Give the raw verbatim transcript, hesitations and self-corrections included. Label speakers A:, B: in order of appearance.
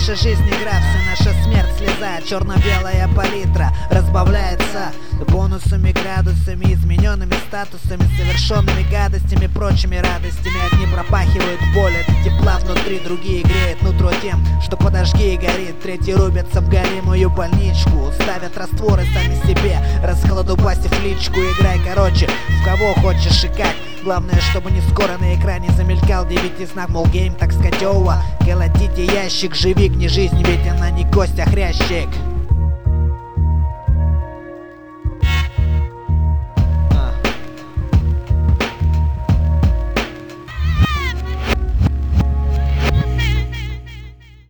A: наша жизнь игра, вся наша смерть слеза. Черно-белая палитра разбавляется бонусами, градусами, измененными статусами, совершенными гадостями, прочими радостями. Одни пропахивают боль от тепла внутри, другие греют нутро тем, что подожги и горит. Третьи рубятся в голимую больничку, ставят растворы сами себе, раскладу пасти в личку. Играй, короче, в кого хочешь и как. Главное, чтобы не скоро на экране замелькал девятизнак, мол, гейм так скотёва. Колотите ящик, живи, не жизнь, ведь она не кость, а хрящик.